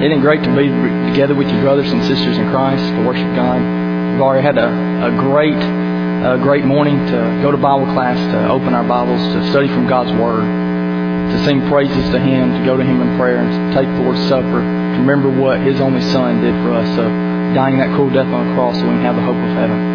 Isn't it great to be together with your brothers and sisters in Christ to worship God? We've already had a great morning to go to Bible class, to open our Bibles, to study from God's Word, to sing praises to Him, to go to Him in prayer, and to take the Lord's Supper, to remember what His only Son did for us, dying that cruel death on the cross so we can have the hope of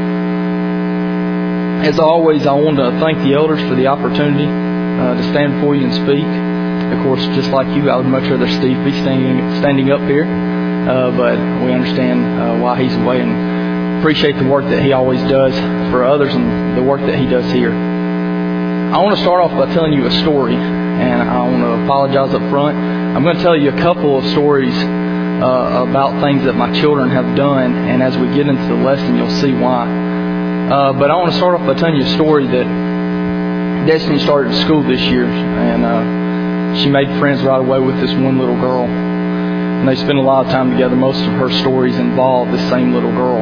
heaven. As always, I want to thank the elders for the opportunity to stand before you and speak. Of course, just like you, I would much rather Steve be standing up here, but we understand why he's away and appreciate the work that he always does for others and the work that he does here. I want to start off by telling you a story, and I want to apologize up front. I'm going to tell you a couple of stories about things that my children have done, and as we get into the lesson, you'll see why. But I want to start off by telling you a story that Destiny started school this year, and she made friends right away with this one little girl. And they spent a lot of time together. Most of her stories involve this same little girl.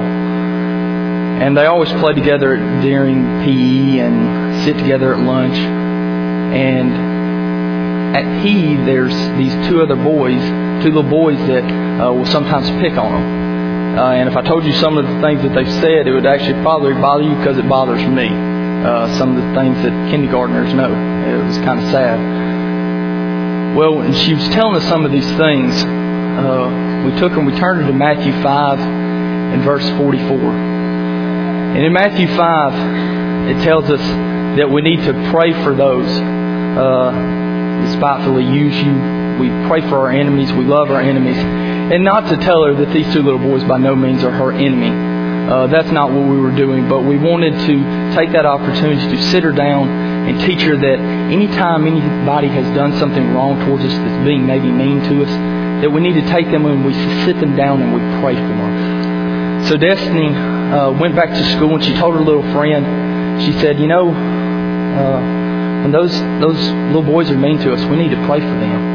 And they always play together during PE and sit together at lunch. And at PE, there's these two little boys that will sometimes pick on them. And if I told you some of the things that they've said, it would actually probably bother you because it bothers me. Some of the things that kindergartners know. It was kind of sad. Well, when she was telling us some of these things, we turned her to Matthew 5 and verse 44. And in Matthew 5, it tells us that we need to pray for those that spitefully use you. We pray for our enemies. We love our enemies. And not to tell her that these two little boys by no means are her enemy. That's not what we were doing. But we wanted to take that opportunity to sit her down and teach her that anytime anybody has done something wrong towards us that's being maybe mean to us, that we need to take them and we sit them down and we pray for them. So Destiny went back to school and she told her little friend, she said, when those little boys are mean to us, we need to pray for them.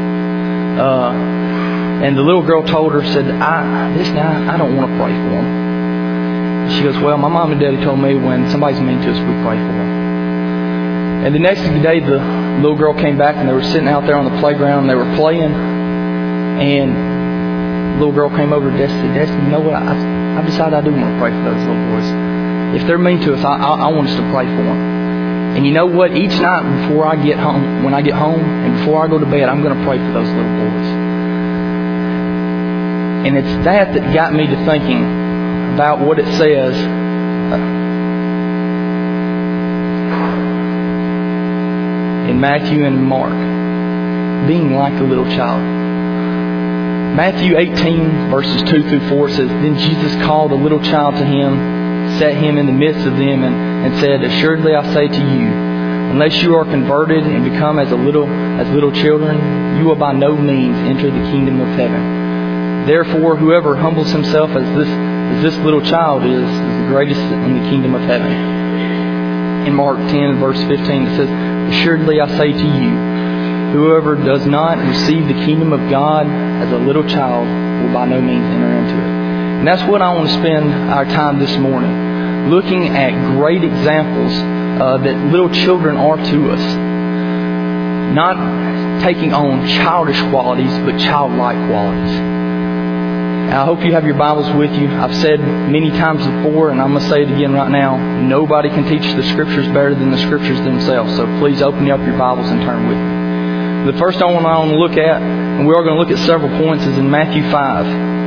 And the little girl told her, said, I don't want to pray for them. She goes, well, my mom and daddy told me when somebody's mean to us, we pray for them. And the next day, the little girl came back and they were sitting out there on the playground and they were playing. And the little girl came over to Destiny and said, Destiny, you know what? I've decided I do want to pray for those little boys. If they're mean to us, I want us to pray for them. And you know what? Each night before I get home, when I get home and before I go to bed, I'm going to pray for those little boys. And it's that got me to thinking about what it says in Matthew and Mark, being like a little child. Matthew 18 verses 2 through 4 says, Then Jesus called a little child to Him, set him in the midst of them, and said, Assuredly I say to you, unless you are converted and become as little children, you will by no means enter the kingdom of heaven. Therefore, whoever humbles himself as this little child is the greatest in the kingdom of heaven. In Mark 10 verse 15 it says, Assuredly I say to you, whoever does not receive the kingdom of God as a little child will by no means enter into it. And that's what I want to spend our time this morning, looking at great examples that little children are to us. Not taking on childish qualities, but childlike qualities. I hope you have your Bibles with you. I've said many times before, and I'm going to say it again right now, nobody can teach the Scriptures better than the Scriptures themselves. So please open up your Bibles and turn with me. The first one I want to look at, and we are going to look at several points, is in Matthew 5.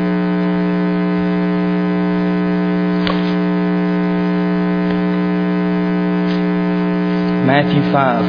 Matthew 5,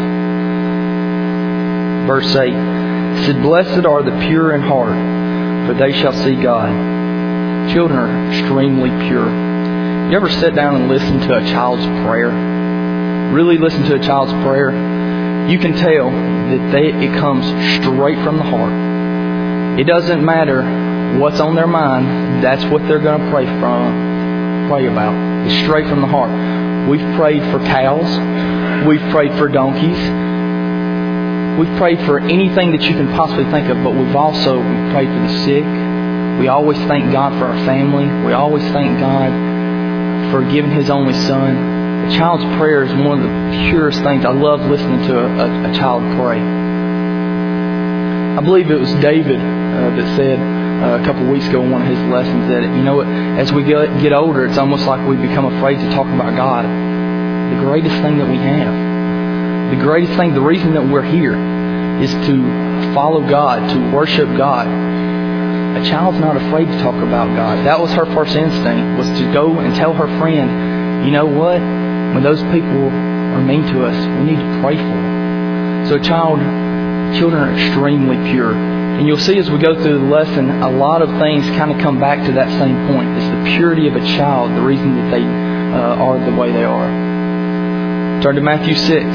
verse 8. It said, Blessed are the pure in heart, for they shall see God. Children are extremely pure. You ever sit down and listen to a child's prayer? Really listen to a child's prayer? You can tell that it comes straight from the heart. It doesn't matter what's on their mind. That's what they're going to pray about. It's straight from the heart. We've prayed for cows. We've prayed for donkeys. We've prayed for anything that you can possibly think of, but we've prayed for the sick. We always thank God for our family. We always thank God for giving His only Son. A child's prayer is one of the purest things. I love listening to a child pray. I believe it was David that said, a couple of weeks ago in one of his lessons that, as we get older, it's almost like we become afraid to talk about God. The greatest thing that we have. The greatest thing, the reason that we're here is to follow God, to worship God. A child's not afraid to talk about God. That was her first instinct, was to go and tell her friend, you know what? When those people are mean to us, we need to pray for them. So children are extremely pure. And you'll see as we go through the lesson, a lot of things kind of come back to that same point. It's the purity of a child, the reason that they are the way they are. Turn to Matthew 6.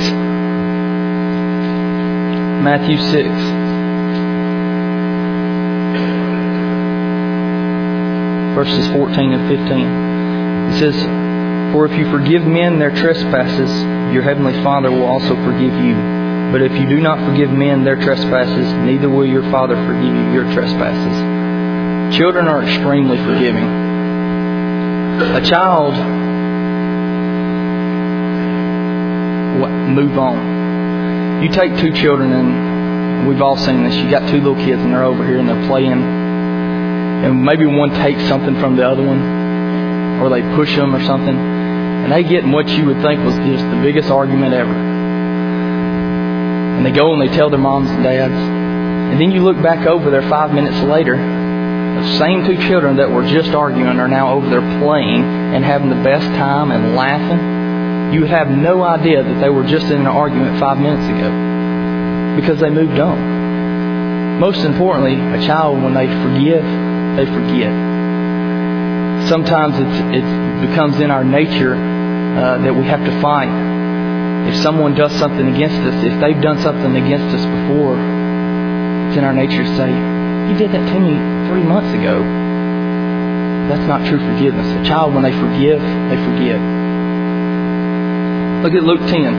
Matthew 6. Verses 14 and 15. It says, "For if you forgive men their trespasses, your heavenly Father will also forgive you. But if you do not forgive men their trespasses, neither will your Father forgive you your trespasses." Children are extremely forgiving. A child will move on. You take two children, and we've all seen this. You got two little kids, and they're over here, and they're playing. And maybe one takes something from the other one, or they push them or something. And they get in what you would think was just the biggest argument ever. And they go and they tell their moms and dads. And then you look back over there 5 minutes later, the same two children that were just arguing are now over there playing and having the best time and laughing. You would have no idea that they were just in an argument 5 minutes ago, because they moved on. Most importantly, a child, when they forgive, they forget. Sometimes it becomes in our nature that we have to fight. If someone does something against us, if they've done something against us before, it's in our nature to say, "You did that to me 3 months ago." That's not true forgiveness. A child, when they forgive, they forget. Look at Luke 10.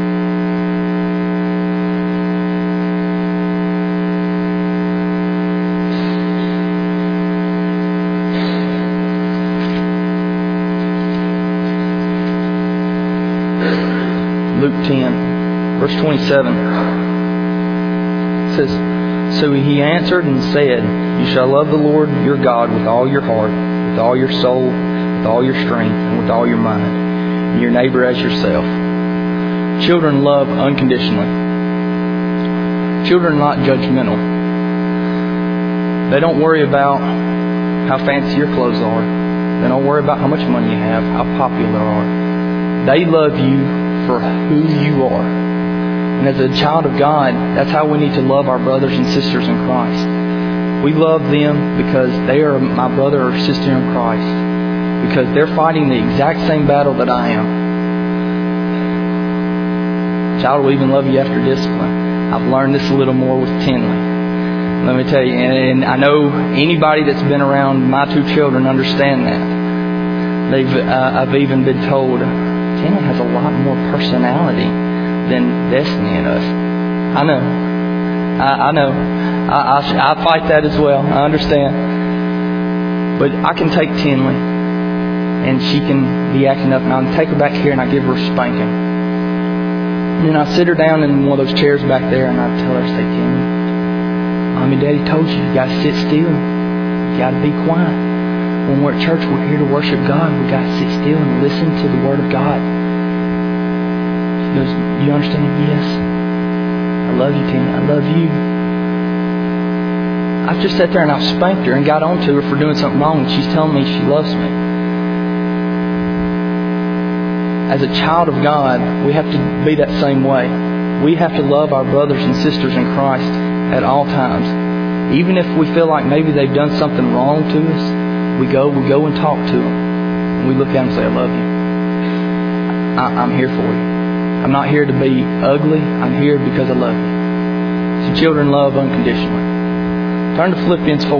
Luke 10, verse 27. It says, "So he answered and said, You shall love the Lord your God with all your heart, with all your soul, with all your strength, and with all your mind, and your neighbor as yourself." Children love unconditionally. Children are not judgmental. They don't worry about how fancy your clothes are. They don't worry about how much money you have, how popular you are. They love you for who you are. And as a child of God, that's how we need to love our brothers and sisters in Christ. We love them because they are my brother or sister in Christ, because they're fighting the exact same battle that I am. Child will even love you after discipline. I've learned this a little more with Tinley. Let me tell you, and I know anybody that's been around my two children understand that. I've even been told, Tinley has a lot more personality than Destiny and us. I know. I fight that as well. I understand. But I can take Tinley, and she can be acting up, and I'll take her back here and I give her a spanking. And then I sit her down in one of those chairs back there, and I tell her, say, Tinley, Mommy and Daddy told you got to sit still. You got to be quiet. When we're at church, we're here to worship God. We got to sit still and listen to the Word of God. She goes, you understand? Yes. I love you, Tinley. I love you. I've just sat there and I've spanked her and got on to her for doing something wrong, and she's telling me she loves me. As a child of God, we have to be that same way. We have to love our brothers and sisters in Christ at all times. Even if we feel like maybe they've done something wrong to us, we go and talk to them. And we look at them and say, I love you. I'm here for you. I'm not here to be ugly. I'm here because I love you. So children love unconditionally. Turn to Philippians 4.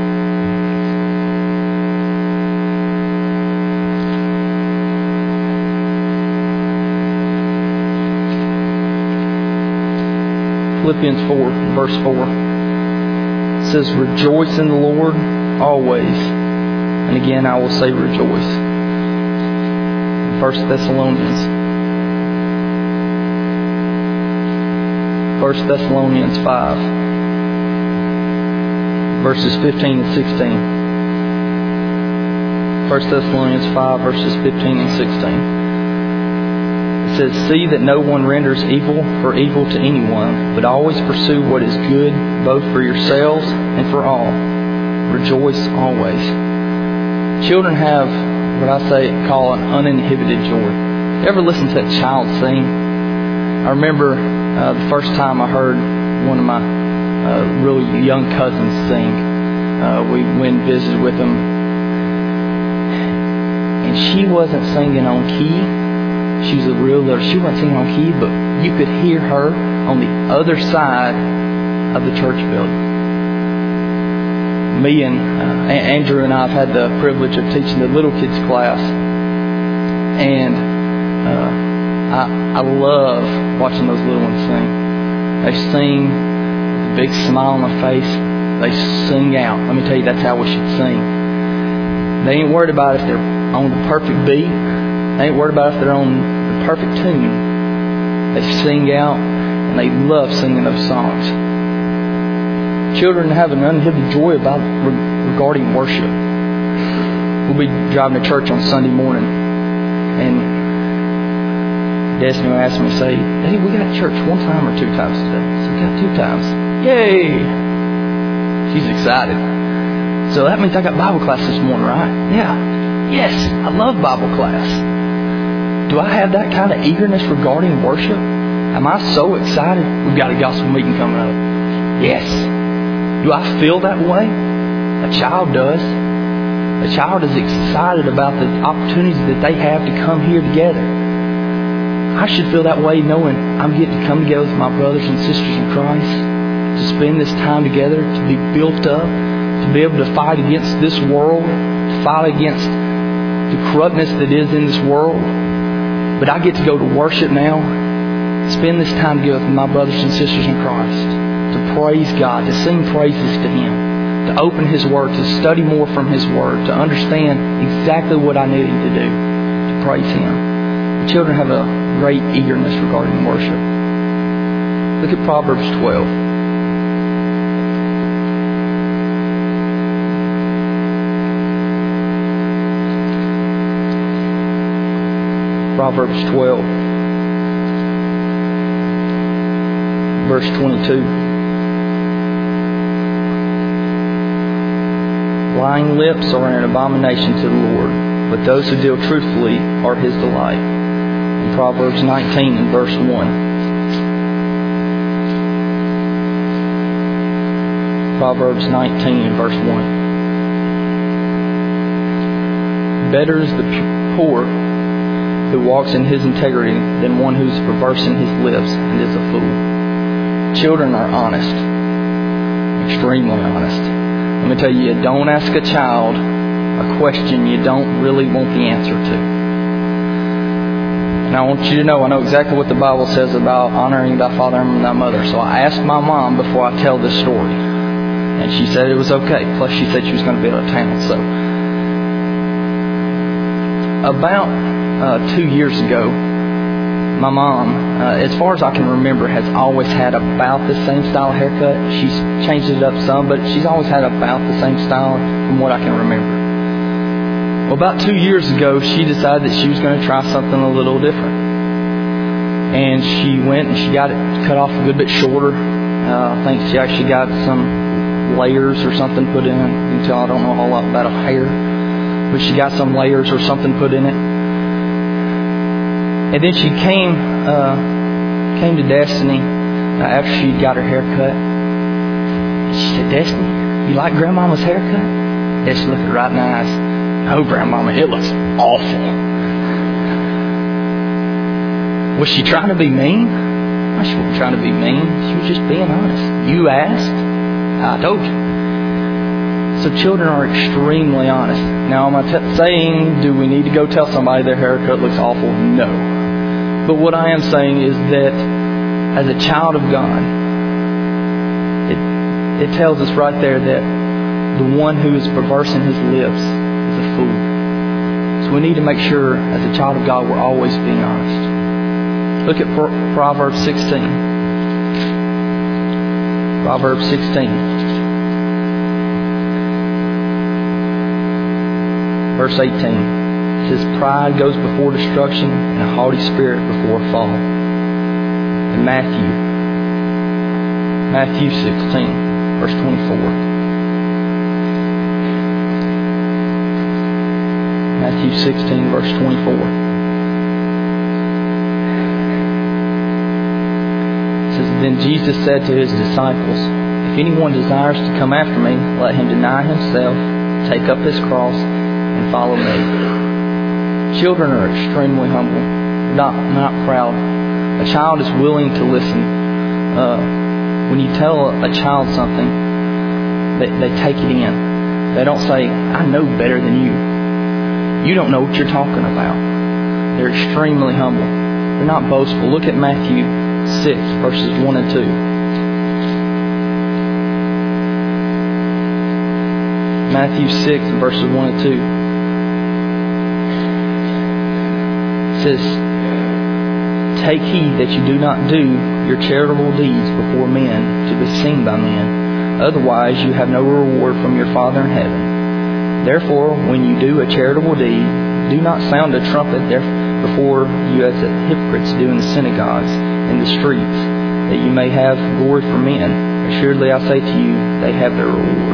Philippians 4, verse 4. It says, Rejoice in the Lord always. And again, I will say rejoice. 1 Thessalonians 5. verses 15 and 16. 1 Thessalonians 5, verses 15 and 16. It says, "See that no one renders evil for evil to anyone, but always pursue what is good, both for yourselves and for all. Rejoice always." Children have what I call an uninhibited joy. You ever listen to a child sing? I remember the first time I heard one of my really young cousins sing. We went and visited with them, and she wasn't singing on key. She was a real little. She wasn't singing on key, but you could hear her on the other side of the church building. Me and Andrew and I have had the privilege of teaching the little kids class, and I love watching those little ones sing. They sing with a big smile on their face. They sing out. Let me tell you, that's how we should sing. They ain't worried about if they're on the perfect beat. They ain't worried about if they're on the perfect tune. They sing out, and they love singing those songs. Children have an uninhibited joy regarding worship. We'll be driving to church on Sunday morning, and Destiny will ask me, say, "Hey, we got church one time or 2 times today?" So we got 2 times. Yay! She's excited. So that means I got Bible class this morning, right? Yeah. Yes, I love Bible class. Do I have that kind of eagerness regarding worship? Am I so excited? We've got a gospel meeting coming up. Yes. Do I feel that way? A child does. A child is excited about the opportunities that they have to come here together. I should feel that way knowing I'm getting to come together with my brothers and sisters in Christ, to spend this time together, to be built up, to be able to fight against this world, to fight against the corruptness that is in this world. But I get to go to worship now, spend this time together with my brothers and sisters in Christ, to praise God, to sing praises to Him, to open His Word, to study more from His Word, to understand exactly what I need to do to praise Him. The children have a great eagerness regarding worship. Look at Proverbs 12. Proverbs 12, verse 22. Lying lips are an abomination to the Lord, but those who deal truthfully are His delight. In Proverbs 19 and verse 1. Proverbs 19 and verse 1. Better is the poor who walks in his integrity than one who's perverse in his lips and is a fool. Children are honest. Extremely honest. Let me tell you, don't ask a child a question you don't really want the answer to. And I want you to know, I know exactly what the Bible says about honoring thy father and thy mother. So I asked my mom before I tell this story, and she said it was okay. Plus she said she was going to be out of town. So about 2 years ago, my mom, as far as I can remember, has always had about the same style of haircut. She's changed it up some, but she's always had about the same style from what I can remember. Well, about 2 years ago, she decided that she was going to try something a little different. And she went and she got it cut off a good bit shorter. I think she actually got some layers or something put in it. You can tell I don't know a whole lot about hair. But she got some layers or something put in it. And then she came to Destiny after she got her hair cut. She said, "Destiny, you like Grandmama's haircut?" Destiny looked her right in the eyes. "No, Grandmama, it looks awful." Was she trying to be mean? No, she wasn't trying to be mean. She was just being honest. You asked, I told you. So children are extremely honest. Now, am I saying, do we need to go tell somebody their haircut looks awful? No. But what I am saying is that as a child of God, it tells us right there that the one who is perverse in his lips is a fool. So we need to make sure as a child of God we're always being honest. Look at Proverbs 16. Proverbs 16. verse 18. It says, pride goes before destruction, and a haughty spirit before a fall. In Matthew 16, verse 24. Matthew 16, verse 24. It says, then Jesus said to his disciples, if anyone desires to come after me, let him deny himself, take up his cross, and follow me. Children are extremely humble, not proud. A child is willing to listen. When you tell a child something, they take it in. They don't say, I know better than you. You don't know what you're talking about. They're extremely humble. They're not boastful. Look at Matthew 6, verses 1 and 2. Matthew 6, verses 1 and 2. It says, take heed that you do not do your charitable deeds before men to be seen by men. Otherwise you have no reward from your Father in heaven. Therefore, when you do a charitable deed, do not sound a trumpet before you as the hypocrites do in the synagogues and the streets, that you may have glory for men. Assuredly I say to you, they have their reward.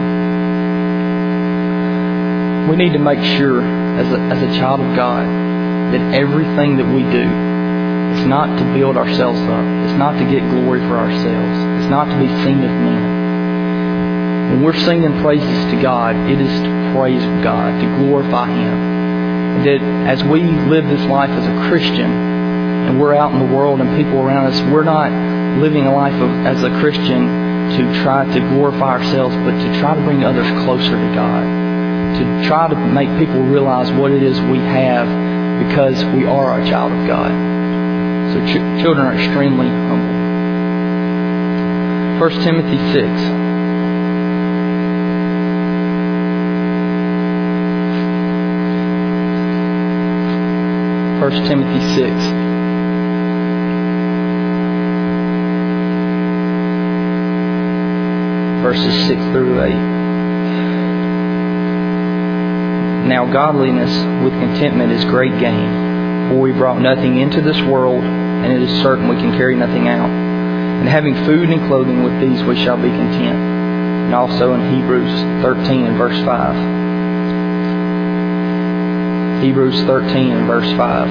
We need to make sure, as a child of God, that everything that we do, it's not to build ourselves up. It's not to get glory for ourselves. It's not to be seen of men. When we're singing praises to God, it is to praise God, to glorify Him. And that as we live this life as a Christian, and we're out in the world and people around us, we're not living a life as a Christian to try to glorify ourselves, but to try to bring others closer to God. To try to make people realize what it is we have because we are a child of God. So children are extremely humble. 1 Timothy 6. 1 Timothy 6. Verses 6 through 8. Now godliness with contentment is great gain, for we brought nothing into this world, and it is certain we can carry nothing out. And having food and clothing, with these we shall be content. And also in Hebrews 13 and verse 5. Hebrews 13 and verse 5.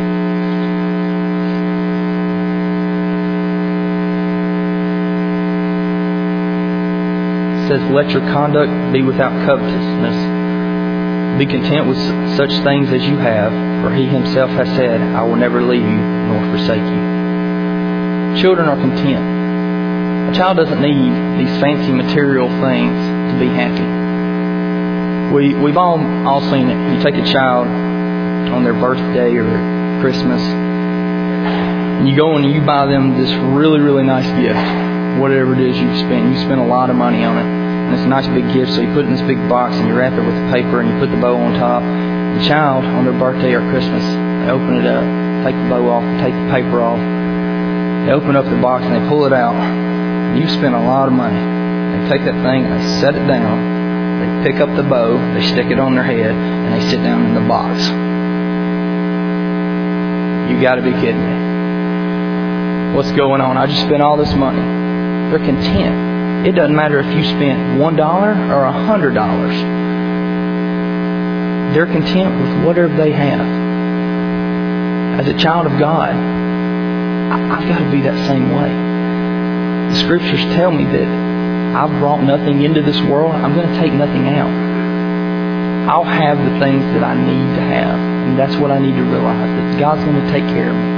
It says, let your conduct be without covetousness. Be content with such things as you have, for He Himself has said, I will never leave you nor forsake you. Children are content. A child doesn't need these fancy material things to be happy. We've all seen it. You take a child on their birthday or Christmas, and you go and you buy them this really, really nice gift. Whatever it is you've spent. You spend a lot of money on it. And it's a nice big gift, so you put it in this big box and you wrap it with paper and you put the bow on top. The child, on their birthday or Christmas, they open it up, take the bow off, take the paper off. They open up the box and they pull it out. And you spend a lot of money. They take that thing and they set it down. They pick up the bow, they stick it on their head, and they sit down in the box. You got to be kidding me. What's going on? I just spent all this money. They're content. It doesn't matter if you spent $1 or $100. They're content with whatever they have. As a child of God, I've got to be that same way. The Scriptures tell me that I've brought nothing into this world. I'm going to take nothing out. I'll have the things that I need to have. And that's what I need to realize, that God's going to take care of me.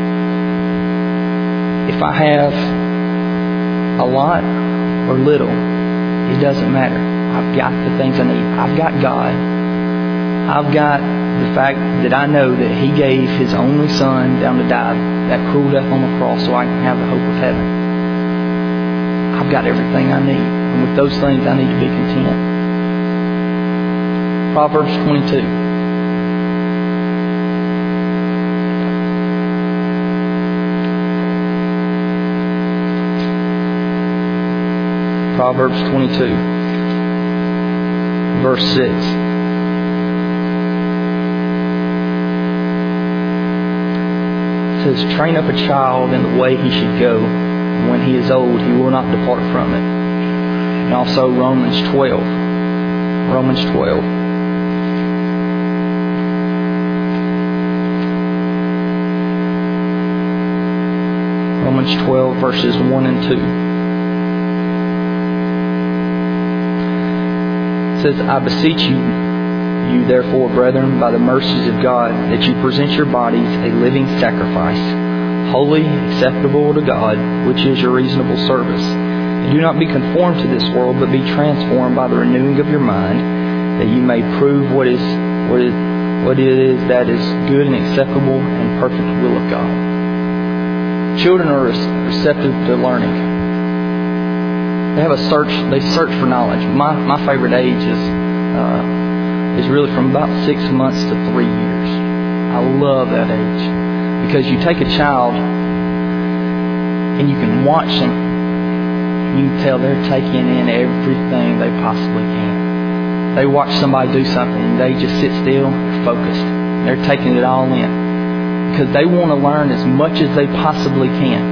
If I have a lot or little, it doesn't matter. I've got the things I need. I've got God. I've got the fact that I know that He gave His only Son down to die that cruel death on the cross so I can have the hope of heaven. I've got everything I need. And with those things, I need to be content. Proverbs 22. Proverbs 22, verse 6. It says, train up a child in the way he should go. And when he is old, he will not depart from it. And also Romans 12. Romans 12. Romans 12, verses 1 and 2. It says, I beseech you therefore, brethren, by the mercies of God, that you present your bodies a living sacrifice, holy, acceptable to God, which is your reasonable service. And do not be conformed to this world, but be transformed by the renewing of your mind, that you may prove what it is that is good and acceptable and perfect will of God. Children are receptive to learning. They have they search for knowledge. My favorite age is really from about 6 months to 3 years. I love that age. Because you take a child and you can watch them. You can tell they're taking in everything they possibly can. They watch somebody do something and they just sit still, they're focused. They're taking it all in. Because they want to learn as much as they possibly can.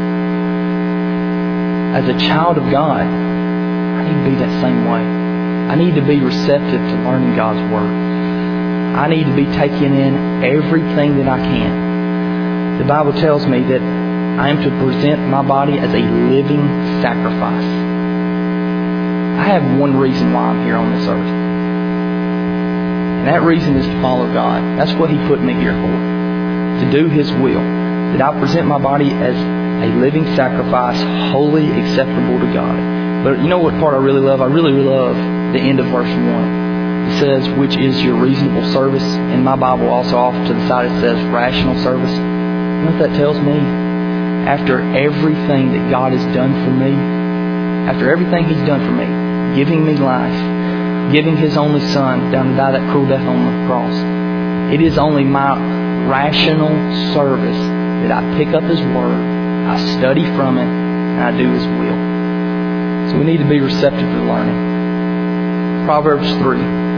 As a child of God, I need to be that same way. I need to be receptive to learning God's Word. I need to be taking in everything that I can. The Bible tells me that I am to present my body as a living sacrifice. I have one reason why I'm here on this earth. And that reason is to follow God. That's what He put me here for. To do His will. That I present my body as a living sacrifice, holy, acceptable to God. But you know what part I really love? I really love the end of verse 1. It says, which is your reasonable service. In my Bible also off to the side it says rational service. You know what that tells me? After everything that God has done for me, after everything He's done for me, giving me life, giving His only Son down to die that cruel death on the cross, it is only my rational service that I pick up His Word, I study from it, and I do His will. So we need to be receptive to learning. Proverbs 3.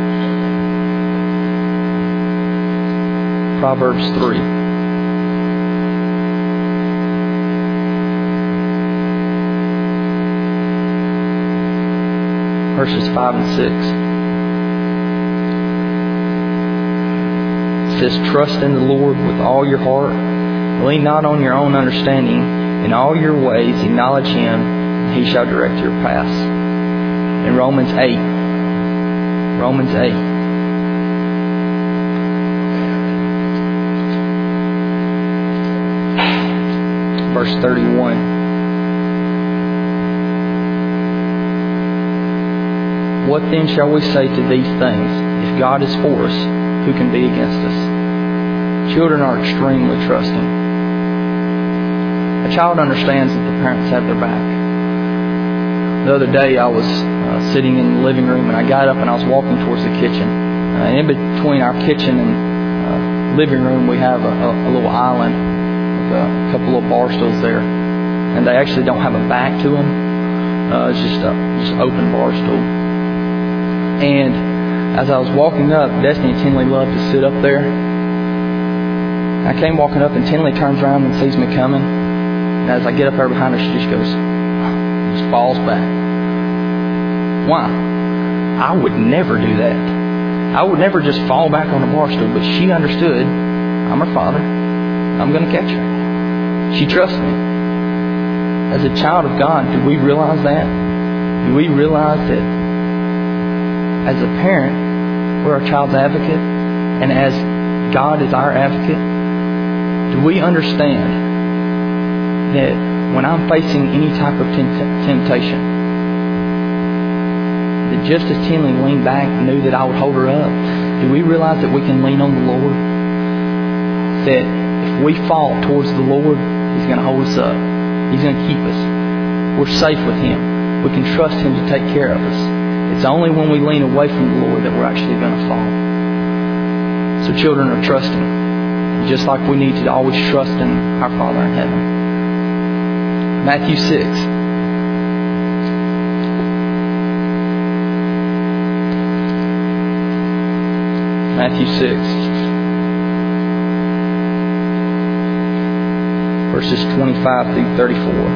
Proverbs 3. Verses 5 and 6. It says, trust in the Lord with all your heart. Lean not on your own understanding. In all your ways acknowledge Him, and He shall direct your paths. In Romans 8. Romans 8. Verse 31. What then shall we say to these things? If God is for us, who can be against us? Children are extremely trusting. A child understands that the parents have their back. The other day I was sitting in the living room and I got up and I was walking towards the kitchen. And in between our kitchen and living room we have a little island with a couple of bar stools there. And they actually don't have a back to them. It's just open bar stool. And as I was walking up, Destiny and Tinley loved to sit up there. I came walking up and Tinley turns around and sees me coming. And as I get up there behind her, she just goes, just falls back. Why? I would never do that. I would never just fall back on a bar stool. But she understood, I'm her father. I'm going to catch her. She trusts me. As a child of God, do we realize that? Do we realize that as a parent, we're our child's advocate? And as God is our advocate, do we understand that when I'm facing any type of temptation, that just as Tinley leaned back and knew that I would hold her up, do we realize that we can lean on the Lord? That if we fall towards the Lord, He's going to hold us up. He's going to keep us. We're safe with Him. We can trust Him to take care of us. It's only when we lean away from the Lord that we're actually going to fall. So children are trusting. Just like we need to always trust in our Father in heaven. Matthew 6. Matthew 6. verses 25 through 34.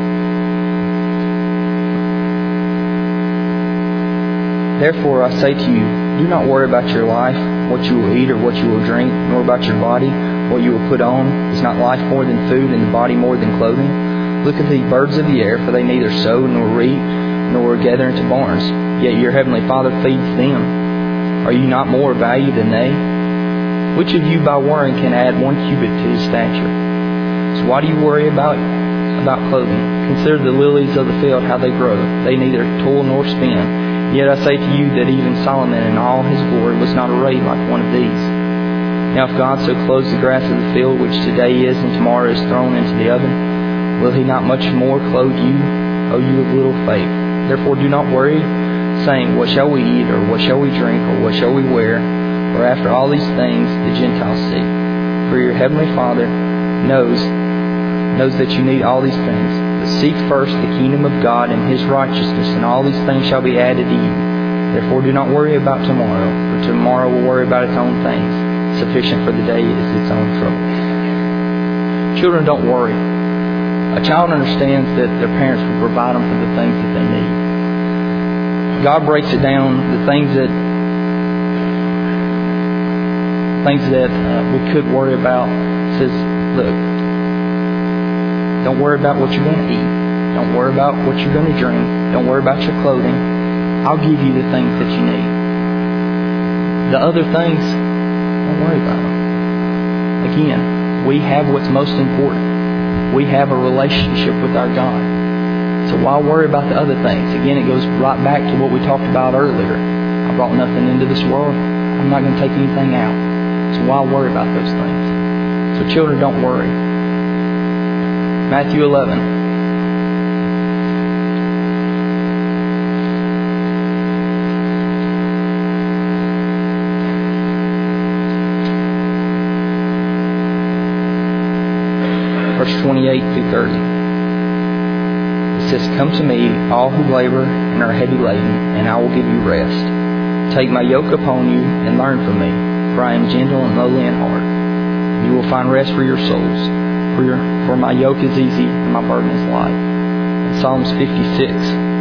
Therefore I say to you, do not worry about your life, what you will eat or what you will drink, nor about your body, what you will put on. Is not life more than food, and the body more than clothing? Look at the birds of the air, for they neither sow nor reap, nor gather into barns, yet your heavenly Father feeds them. Are you not more valuable than they? Which of you by worrying can add 1 cubit to his stature? So why do you worry about clothing? Consider the lilies of the field, how they grow. They neither toil nor spin. Yet I say to you that even Solomon in all his glory was not arrayed like one of these. Now if God so clothes the grass of the field, which today is and tomorrow is thrown into the oven, will he not much more clothe you, O you of little faith? Therefore do not worry, saying, what shall we eat, or what shall we drink, or what shall we wear? For after all these things the Gentiles seek. For your heavenly Father knows that you need all these things. But seek first the kingdom of God and His righteousness, and all these things shall be added to you. Therefore do not worry about tomorrow, for tomorrow will worry about its own things. Sufficient for the day is its own trouble. Children don't worry. A child understands that their parents will provide them for the things that they need. God breaks it down, the things that we could worry about. Says, look, don't worry about what you're going to eat. Don't worry about what you're going to drink. Don't worry about your clothing. I'll give you the things that you need. The other things, don't worry about them. Again, we have what's most important. We have a relationship with our God. So why worry about the other things? Again, it goes right back to what we talked about earlier. I brought nothing into this world. I'm not going to take anything out. So why worry about those things? So children, don't worry. Matthew 11. Verse 28 through 30. It says, come to me, all who labor and are heavy laden, and I will give you rest. Take my yoke upon you and learn from me, for I am gentle and lowly in heart. You will find rest for your souls. For my yoke is easy and my burden is light. In Psalms 56.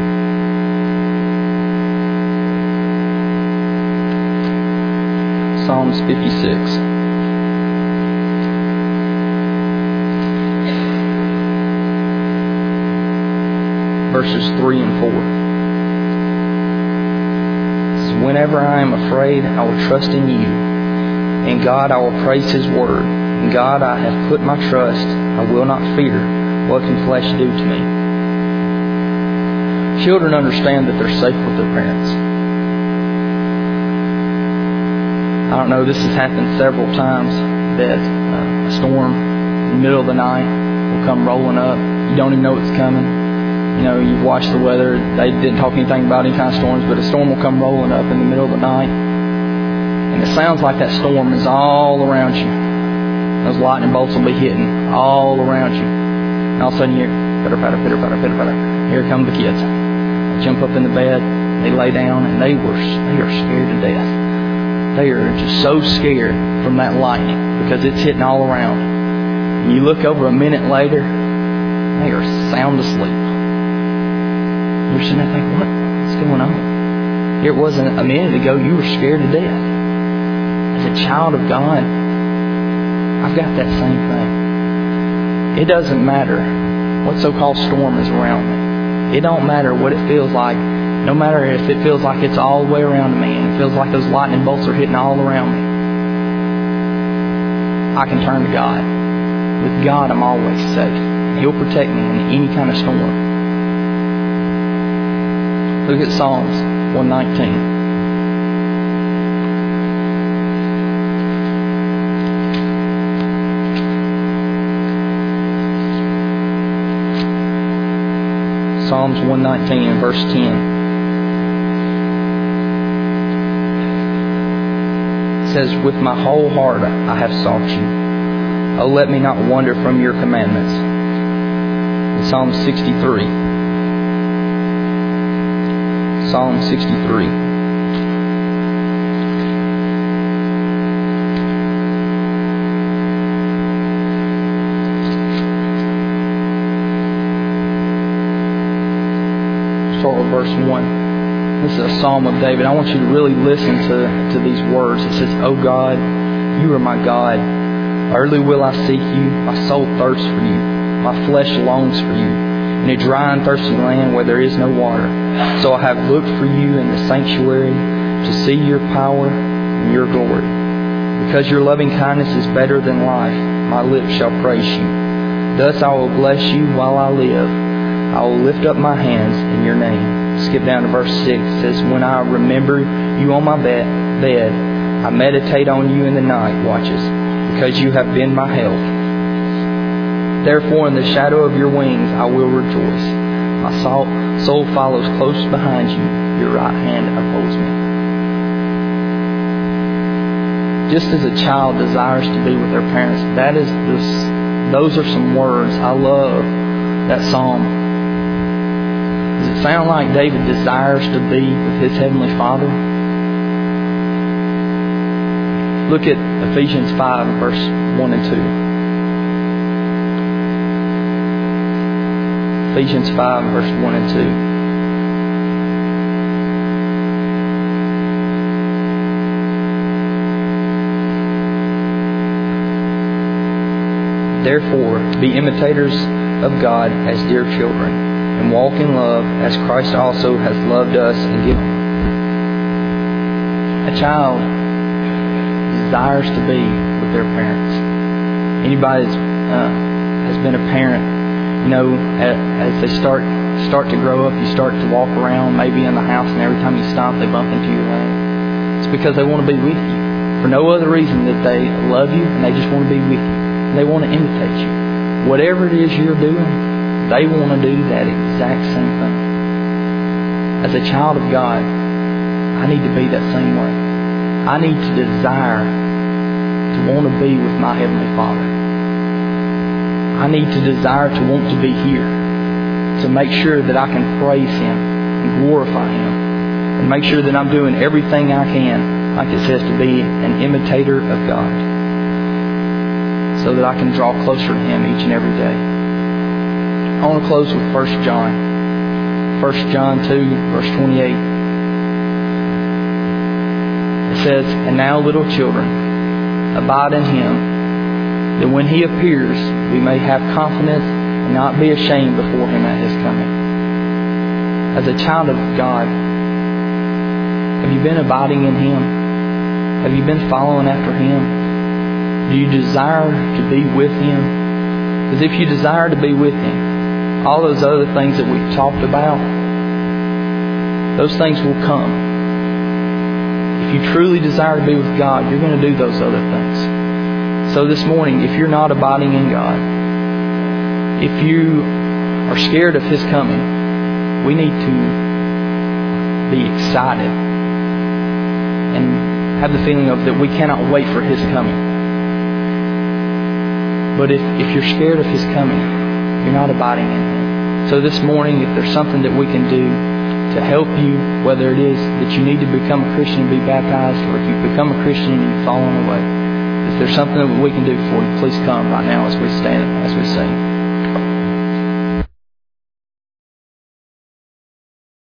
Psalms 56. Verses 3 and 4. It says, whenever I am afraid, I will trust in you. In God I will praise His word. In God I have put my trust. I will not fear. What can flesh do to me? Children understand that they're safe with their parents. I don't know, this has happened several times that a storm in the middle of the night will come rolling up. You don't even know it's coming. You know, you've watched the weather. They didn't talk anything about any kind of storms, but a storm will come rolling up in the middle of the night. And it sounds like that storm is all around you. Those lightning bolts will be hitting all around you. And all of a sudden you hear pitter patter, pitter patter, pitter patter. Here come the kids. They jump up in the bed, they lay down, and they are scared to death. They are just so scared from that lightning because it's hitting all around. And you look over a minute later, they are sound asleep. You're sitting there thinking, what's going on? Here it wasn't a minute ago, you were scared to death. As a child of God, I've got that same thing. It doesn't matter what so-called storm is around me. It don't matter what it feels like. No matter if it feels like it's all the way around me and it feels like those lightning bolts are hitting all around me. I can turn to God. With God, I'm always safe. He'll protect me in any kind of storm. Look at Psalms 119. Psalms 119 and verse 10. It says, with my whole heart I have sought you. Oh, let me not wander from your commandments. In Psalm 63. Psalm 63. start with verse 1. This is a psalm of David. I want you to really listen to these words. It says, "O God, you are my God. Early will I seek you. My soul thirsts for you. My flesh longs for you in a dry and thirsty land where there is no water. So I have looked for you in the sanctuary to see your power and your glory. Because your loving kindness is better than life, my lips shall praise you. Thus I will bless you while I live. I will lift up my hands in your name." Skip down to verse 6. It says, "When I remember you on my bed, I meditate on you in the night watches, because you have been my help. Therefore in the shadow of your wings I will rejoice. My soul follows close behind you. Your right hand upholds me." Just as a child desires to be with their parents, those are some words. I love that psalm. Does it sound like David desires to be with his Heavenly Father? Look at Ephesians 5, verse 1 and 2. Ephesians 5, verse 1 and 2. "Therefore, be imitators of God as dear children, and walk in love as Christ also has loved us and given." A child desires to be with their parents. Anybody has been a parent, as they start to grow up, you start to walk around maybe in the house, and every time you stop, they bump into your leg. It's because they want to be with you for no other reason that they love you and they just want to be with you. They want to imitate you. Whatever it is you're doing, they want to do that exact same thing. As a child of God, I need to be that same way. I need to desire to want to be with my Heavenly Father. I need to desire to want to be here, to make sure that I can praise Him and glorify Him, and make sure that I'm doing everything I can, like it says, to be an imitator of God, so that I can draw closer to Him each and every day. I want to close with 1 John. 1 John 2, verse 28. It says, "And now, little children, abide in Him, that when He appears, we may have confidence and not be ashamed before Him at His coming." As a child of God, have you been abiding in Him? Have you been following after Him? Do you desire to be with Him? Because if you desire to be with Him, all those other things that we've talked about, those things will come. If you truly desire to be with God, you're going to do those other things. So this morning, if you're not abiding in God, if you are scared of His coming, we need to be excited and have the feeling of that we cannot wait for His coming. But if you're scared of His coming, you're not abiding in Him. So this morning, if there's something that we can do to help you, whether it is that you need to become a Christian and be baptized, or if you've become a Christian and you've fallen away, if there's something that we can do for you, please come right now as we stand, as we sing.